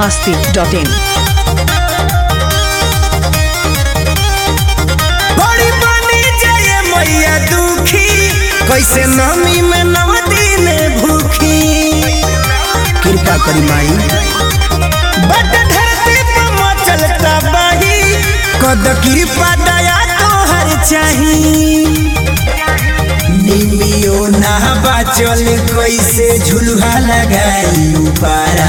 biharmasti.in बड़ी बनी जाए मैया दुखी कैसे नमी में 9 दिन भूखी कृपा करी माई बट धरती पर मचल तबाही कद कृपा दया तोहर चाही निमियो ना बाचल कैसे झुलुहा लगाई पारा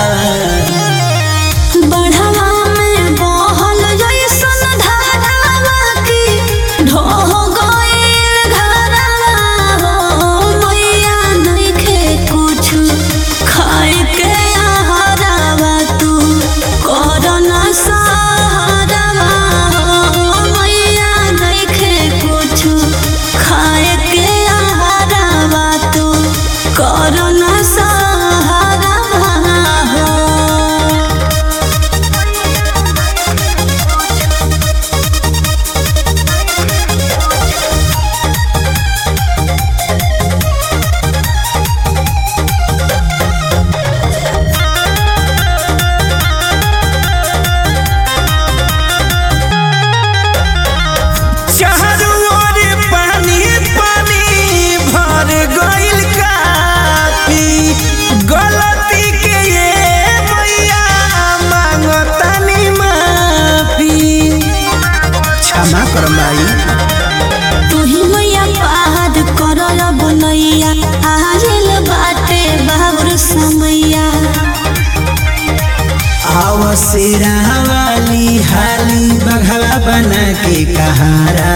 शेरा वाली हाली बघवा बना के कहारा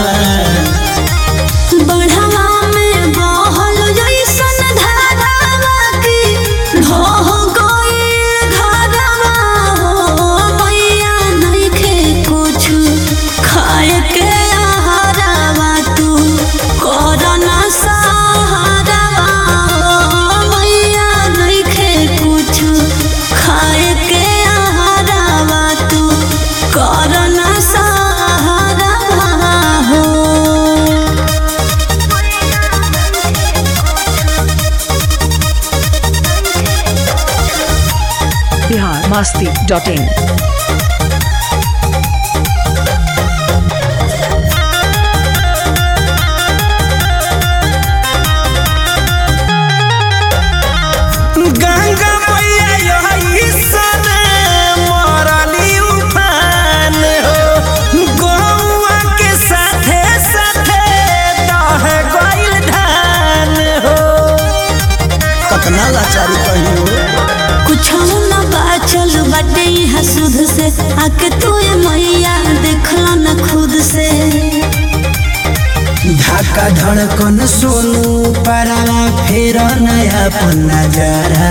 बढ़वा में बहल जैसन धारावा की ढह गइल घरवा हो मैया नइखे कुछ खाए के आहारवा तू करना सहारवा हो मैया नइखे कुछ खाए के biharmasti.in गंगा मैया यही सन मरली उफान हो गौआ के साथे साथे दह गइल धान हो कतना लाचारी कहियो कुछ न बाचल बाटे हसुध से आके तू मैया देखला न खुद से धक्का धड़कन सोनू परावा फेर नया पन्ना जरा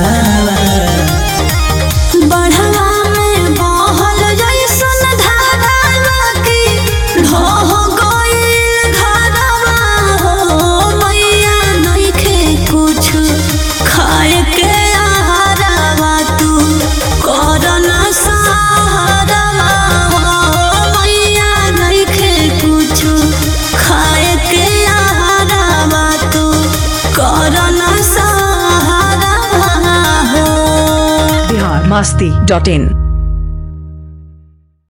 बढ़वा में बहल जैसन धारावा की ढह गइल घरवा हो मैया नइखे कुछ खाए के आहारवा तू करना सहारवा हो मैया नइखे कुछ खाए के आहारवा तू करना सहारवा हो biharmasti.in